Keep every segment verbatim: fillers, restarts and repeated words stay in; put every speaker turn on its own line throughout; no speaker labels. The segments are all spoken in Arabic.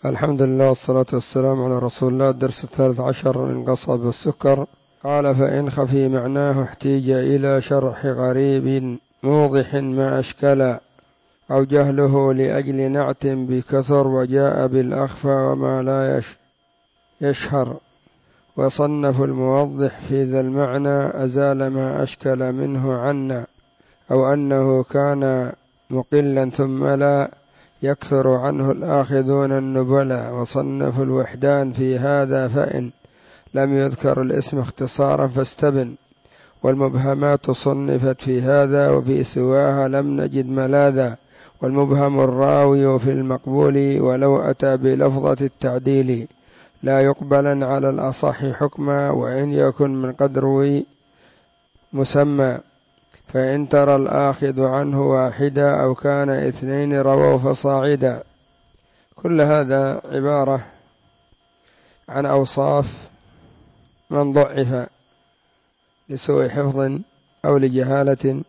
الحمد لله والصلاة والسلام على رسول الله. الدرس الثالث عشر من قصب السكر. قال: فإن خفي معناه احتيج إلى شرح غريب موضح ما أشكل، أو جهله لأجل نعت بكثر، وجاء بالأخفى وما لا يشهر. وصنف الموضح في ذا المعنى أزال ما أشكل منه عنا، أو أنه كان مقلا ثم لا يكثر عنه الآخذون النبلا. وصنف الوحدان في هذا فإن لم يذكر الاسم اختصارا فاستبن. والمبهمات صنفت في هذا وفي سواها لم نجد ملاذا. والمبهم الراوي في المقبول ولو أتى بلفظة التعديل، لا يقبلا على الأصح حكما وإن يكن من قد روي مسمى. فإن ترى الآخذ عنه واحدا أو كان اثنين رووا فصاعدا. كل هذا عبارة عن أوصاف من ضعف لسوء حفظ أو لجهالة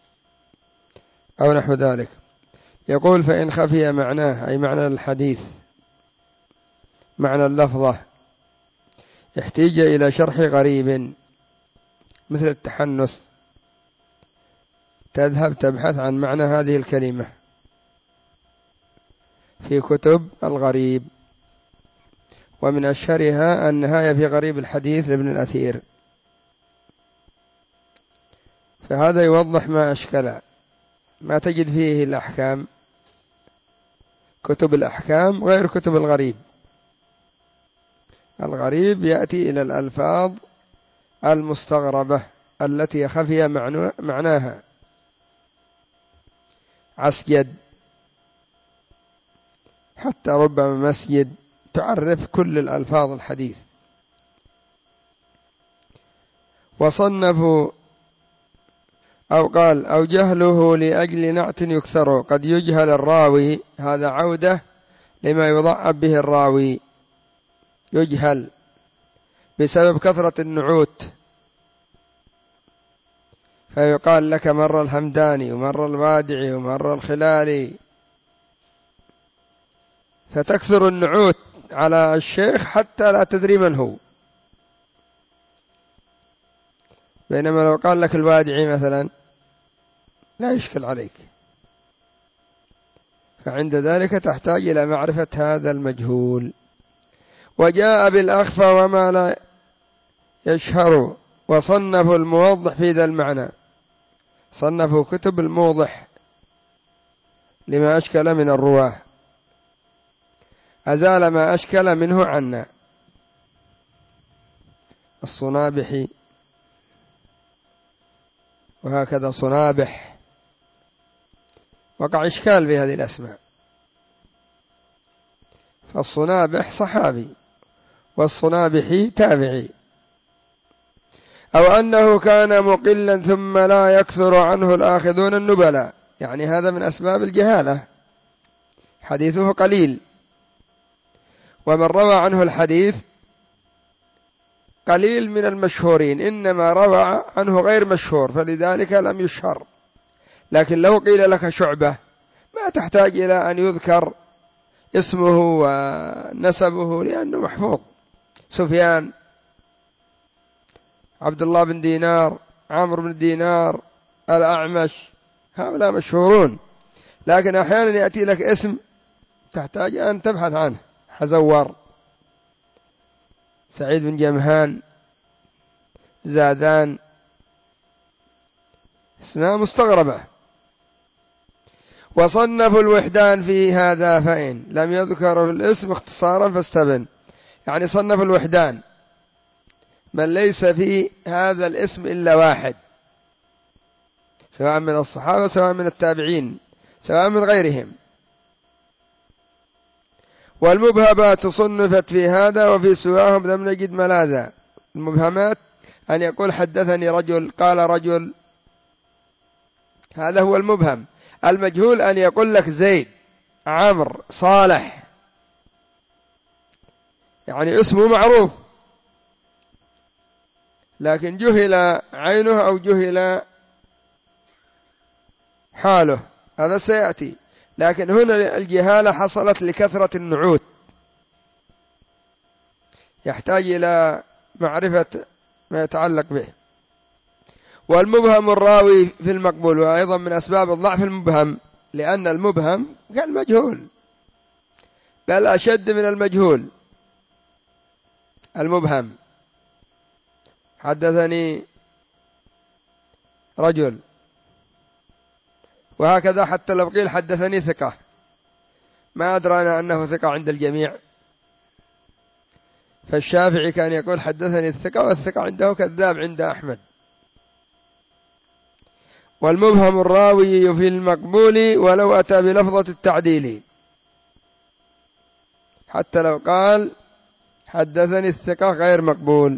أو نحو ذلك. يقول: فإن خفي معناه، أي معنى الحديث، معنى اللفظة، احتيج إلى شرح غريب مثل التحنث، تذهب تبحث عن معنى هذه الكلمة في كتب الغريب، ومن أشهرها النهاية في غريب الحديث لابن الأثير. فهذا يوضح ما أشكل، ما تجد فيه الأحكام، كتب الأحكام غير كتب الغريب. الغريب يأتي إلى الألفاظ المستغربة التي خفي معناها. عسجد، حتى ربما مسجد، تعرف كل الألفاظ الحديث. وصنفوا أو قال: أو جهله لأجل نعت يكثر، قد يجهل الراوي، هذا عودة لما يضعف به الراوي، يجهل بسبب كثرة النعوت، فيقال لك مر الهمداني ومر الوادعي ومر الخلالي، فتكثر النعوت على الشيخ حتى لا تدري من هو. بينما لو قال لك الوادعي مثلا لا يشكل عليك. فعند ذلك تحتاج إلى معرفة هذا المجهول. وجاء بالأخفى وما لا يشهر. وصنفوا الموضح في ذا المعنى، صنفوا كتب الموضح لما أشكل من الرواه، أزال ما أشكل منه عنا. الصنابحي، وهكذا صنابح، وقع إشكال في هذه الأسماء. فالصنابح صحابي والصنابحي تابعي. أو أنه كان مقلا ثم لا يكثر عنه الآخذون النبلاء، يعني هذا من أسباب الجهالة، حديثه قليل، ومن روى عنه الحديث قليل من المشهورين، إنما روى عنه غير مشهور فلذلك لم يشهر. لكن لو قيل لك شعبة ما تحتاج إلى أن يذكر اسمه ونسبه لأنه محفوظ. سفيان، عبد الله بن دينار، عمرو بن دينار، الأعمش، هؤلاء مشهورون. لكن أحيانا يأتي لك اسم تحتاج أن تبحث عنه. حزور، سعيد بن جمهان، زادان، اسماء مستغربة. وصنفوا الوحدان في هذا فإن لم يذكر الاسم اختصارا فاستبن. يعني صنف الوحدان من ليس في هذا الاسم إلا واحد، سواء من الصحابة سواء من التابعين سواء من غيرهم. والمبهمات صنفت في هذا وفي سواهم لم نجد ملاذا. المبهمات أن يقول حدثني رجل، قال رجل، هذا هو المبهم. المجهول أن يقول لك زيد، عمرو، صالح، يعني اسمه معروف لكن جهل عينه أو جهل حاله، هذا سيأتي. لكن هنا الجهالة حصلت لكثرة النعوت، يحتاج إلى معرفة ما يتعلق به. والمبهم الراوي في المقبول، وأيضا من أسباب الضعف المبهم، لأن المبهم كالمجهول بل أشد من المجهول. المبهم حدثني رجل، وهكذا حتى لو قيل حدثني ثقة ما أدرانا أنه ثقة عند الجميع. فالشافعي كان يقول حدثني الثقة، والثقة عنده كذاب عند أحمد. والمبهم الراوي في المقبول ولو أتى بلفظة التعديل، حتى لو قال حدثني الثقة غير مقبول،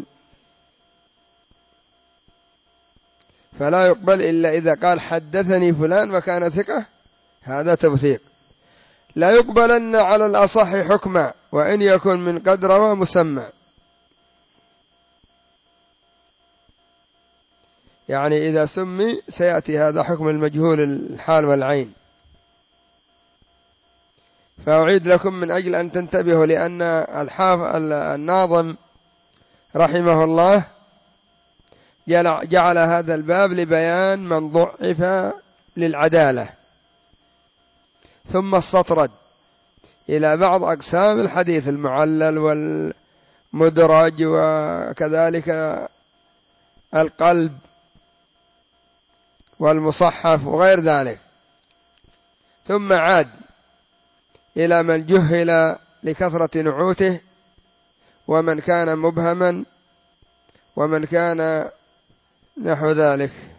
فلا يقبل إلا إذا قال حدثني فلان وكان ثقة، هذا توثيق. لا يقبلن على الأصح حكما وإن يكن من قد روى مسمى، يعني إذا سمي سيأتي هذا حكم المجهول الحال والعين. فأعيد لكم من أجل أن تنتبهوا، لأن الحافظ الناظم رحمه الله جعل هذا الباب لبيان من ضعف للعدالة، ثم استطرد إلى بعض أقسام الحديث، المعلل والمدرج وكذلك القلب والمصحف وغير ذلك، ثم عاد إلى من جهل لكثرة نعوته، ومن كان مبهما، ومن كان نحو ذلك.